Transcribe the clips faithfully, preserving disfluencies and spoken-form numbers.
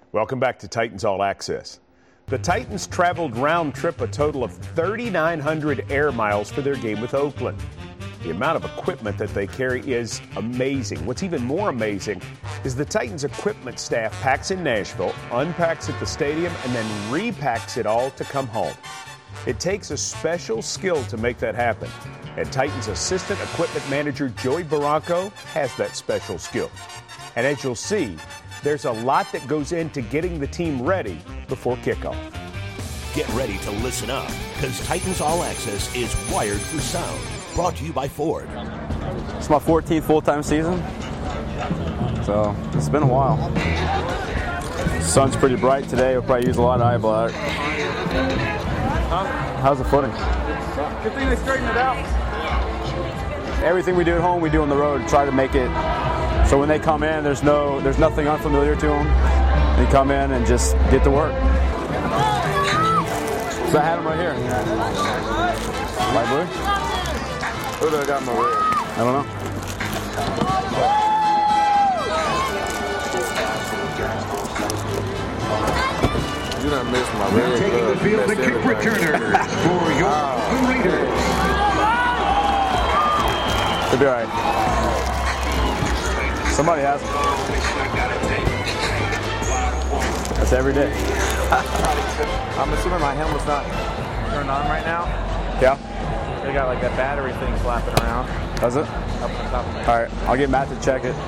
Welcome back to Titans All Access. The Titans traveled round trip a total of three thousand nine hundred air miles for their game with Oakland. The amount of equipment that they carry is amazing. What's even more amazing is the Titans equipment staff packs in Nashville, unpacks at the stadium, and then repacks it all to come home. It takes a special skill to make that happen, and Titans assistant equipment manager Joey Barranco has that special skill. And as you'll see, there's a lot that goes into getting the team ready before kickoff. Get ready to listen up, because Titans All Access is wired for sound. Brought to you by Ford. It's my fourteenth full-time season, so it's been a while. The sun's pretty bright today. We'll probably use a lot of eye black. How's the footing? Good thing they straightened it out. Everything we do at home, we do on the road. Try to make it so when they come in, there's no, there's nothing unfamiliar to them. They come in and just get to work. So I had them right here. Light blue? Who do I got my red? I don't know. You done missed my red. Taking the field, the kick returner for your oh. Raiders. It'll be all right. Somebody has them. That's every day. I'm assuming my helmet's not turned on right now. Yeah. They got like that battery thing flapping around. Does it? Up on top of me. All right, I'll get Matt to check it.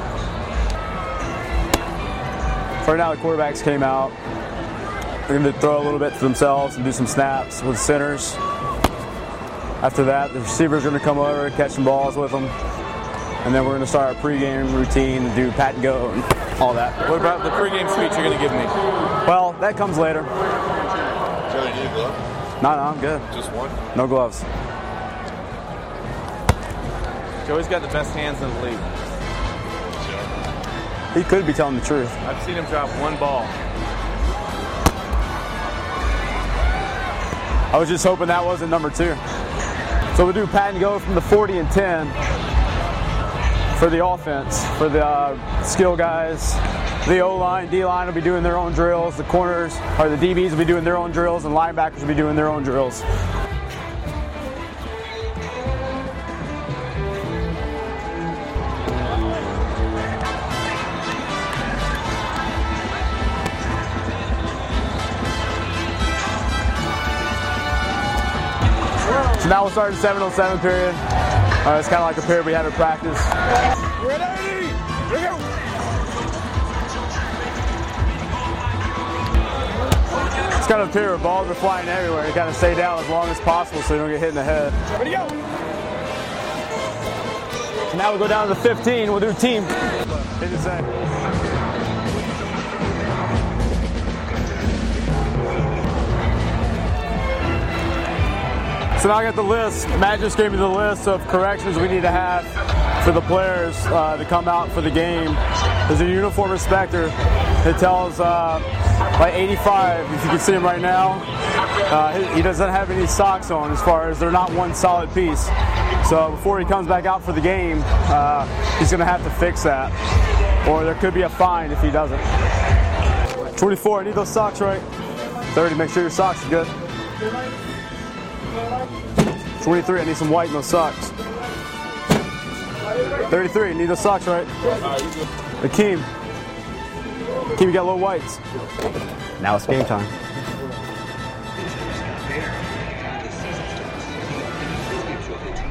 For now, the quarterbacks came out. They're going to throw a little bit to themselves and do some snaps with centers. After that, the receivers are going to come over and catch some balls with them. And then we're going to start our pregame routine and do pat and go and all that. What about the pregame speech you're going to give me? Well, that comes later. Joey, do you glove? No, no, I'm good. Just one? No gloves. Joey's got the best hands in the league. He could be telling the truth. I've seen him drop one ball. I was just hoping that wasn't number two. So we'll do pat and go from the forty and ten for the offense. For the uh, skill guys, the O-line, D-line will be doing their own drills. The corners, or the D Bs will be doing their own drills, and linebackers will be doing their own drills. So now we'll start the seven on seven period. Uh, it's kind of like a period we had in practice. Ready? Here we go. It's kind of a period where balls are flying everywhere. You kind of stay down as long as possible so you don't get hit in the head. Ready, go. So now we'll go down to the fifteen. We'll do team. Hit the same. So now I got the list. Matt just gave me the list of corrections we need to have for the players uh, to come out for the game. There's a uniform inspector that tells uh, like eighty-five, if you can see him right now, uh, he, he doesn't have any socks on, as far as they're not one solid piece. So before he comes back out for the game, uh, he's going to have to fix that. Or there could be a fine if he doesn't. twenty-four, I need those socks right. thirty, make sure your socks are good. twenty-three, I need some white in those socks. thirty-three, I need those socks right. Akeem. Akeem, you got little whites. Now it's game time.